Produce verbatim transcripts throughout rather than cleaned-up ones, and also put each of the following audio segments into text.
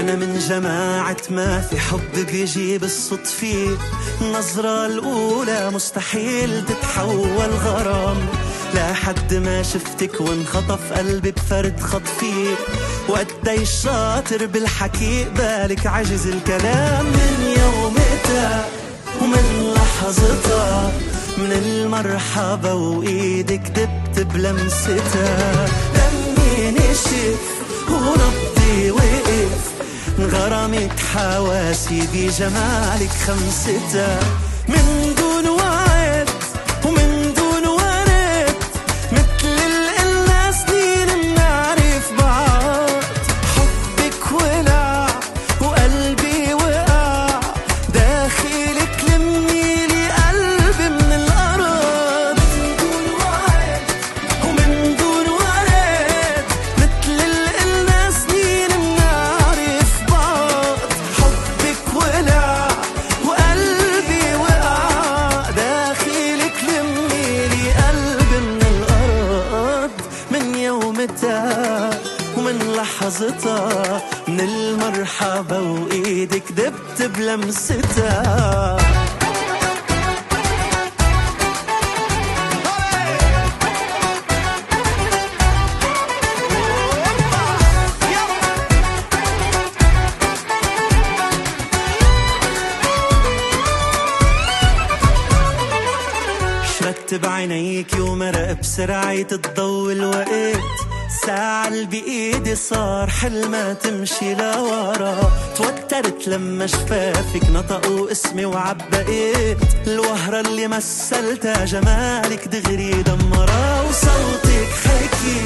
أنا من جماعة ما في حب بيجي بالصدفة، النظرة الأولى مستحيل تتحول غرام، لحد ما شفتك وانخطف قلبي بفرد خطفي، وقديش شاطر بالحكي بالك عجز الكلام. من يومتها ومن لحظتها، من المرحبا وإيدك دبت بلمستها، دمي نشف ونبضي وقف، انغرمت حواسي بجمالك خمستها، من دون وعد ومن دون ورد، مثل القلنا سنين منعرف بعض، حبك ولع وقلبي وقع، داخلك لمي لي قلبي من الأرض، من دون وعد ومن دون ورد، مثل القلنا سنين منعرف بعض، حبك ولع وقلبي وقع، داخلك لمي لي قلبي من الأرض. من يومتها ومن لحظتها، من المرحبا وإيدك دبت بلمستها. شردت بعينيك ومرق بسرعة الضوء الوقت، ساعة اللي بإيدي صار حلمة تمشي لورا، توترت لما شفافك نطقوا اسمي وعبقيت، الوهرة اللي مثلتها جمالك دغري دمرا، وصوتك حكي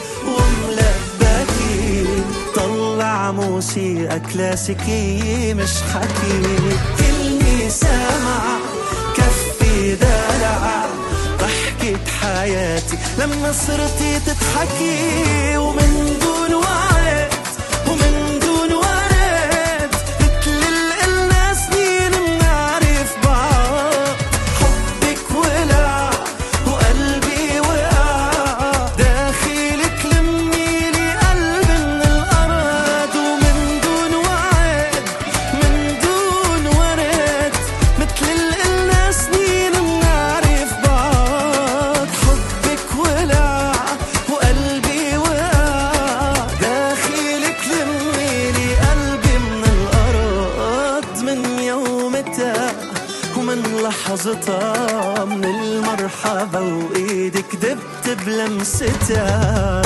وملبكي طلع موسيقى كلاسيكية مش حكي، كلمة سامع كفي دلع، ضحكة حياتي لما صرتي تضحكي، ومن دون وعد ومن دون ورد، مثل القلنا سنين منعرف بعض، حبك ولع وقلبي وقع، داخلك لمي لي قلبي من الأرض، ومن دون وعد من دون ورد، مثل القلنا سنين منعرف بعض، حبك ولع وقلبي وقع، داخلك لمي لي قلبي من الأرض. من يومتها ومن لحظتها، من المرحبا وإيدك دبت بلمستها.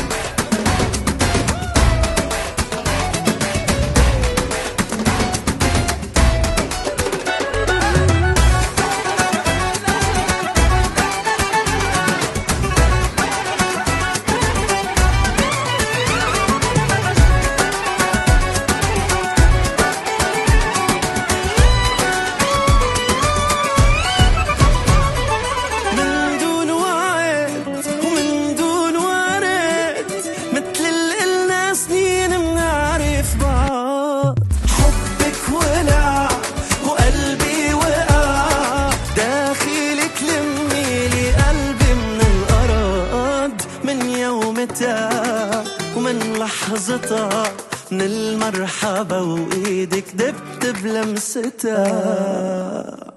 من دون وعد ومن دون ورد، مثل القلنا سنين منعرف بعض، حبك ولع وقلبي وقع، داخلك لمي لي قلبي من الأرض. من يومتها ومن لحظتها، من المرحبا وإيدك دبت بلمستها.